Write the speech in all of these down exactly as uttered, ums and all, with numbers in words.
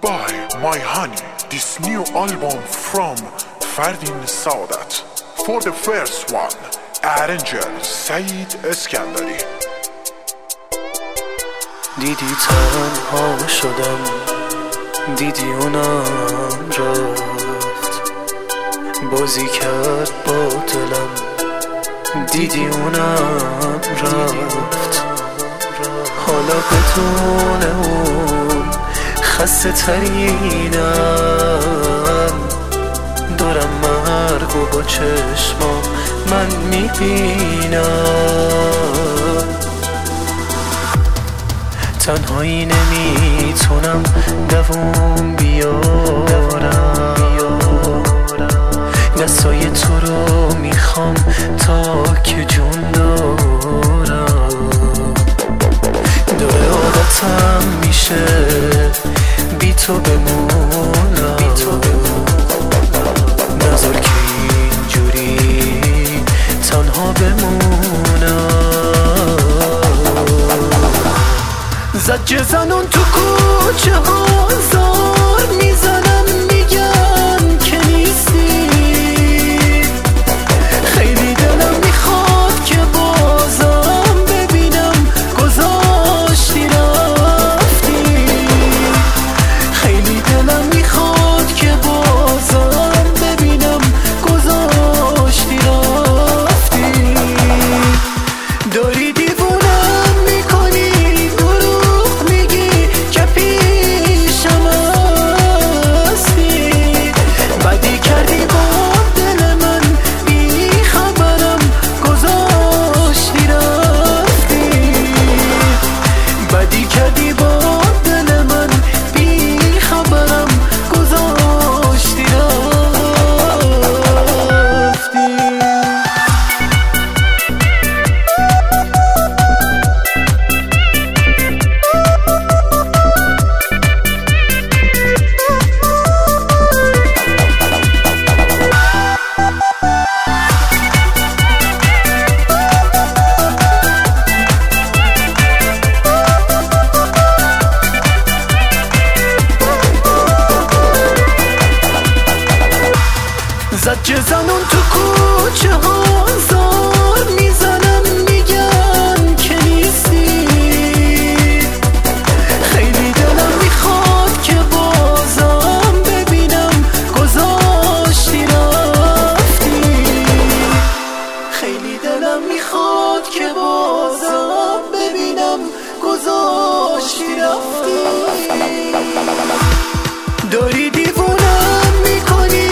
Goodbye my honey, this new album from Fardin Saadat. For the first one, arranger Saeed Eskandari. دیدی تنها شدم، دیدی اونم رفت، بازی کرد با دلم، دیدی اونم رفت. حالا بدون اون خسته ترینم، دارم مرگ و با چشمام من میبینم. تنهایی نمیتونم دووم بیارم، دستای تو رو میخوام تا که جون دارم. داره عادتم میشه بی تو بمونم، نذار که اینجوری تنها بمونم. زجه زنون تو کوچه ها زار میزنم، میگن که نیستی. خیلی دلم میخواد که بازم ببینم گذاشتی رفتی. خیلی دلم میخواد که بازم ببینم گذاشتی رفتی. داری دیوونم میکنی، زجه زنون تو کوچه ها زار میزنم، میگن که نیستی. خیلی دلم میخواد که بازم ببینم گذاشتی رفتی. خیلی دلم میخواد که بازم ببینم گذاشتی رفتی. داری دیوونم میکنی،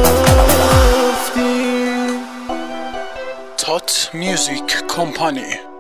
Tot Music Company.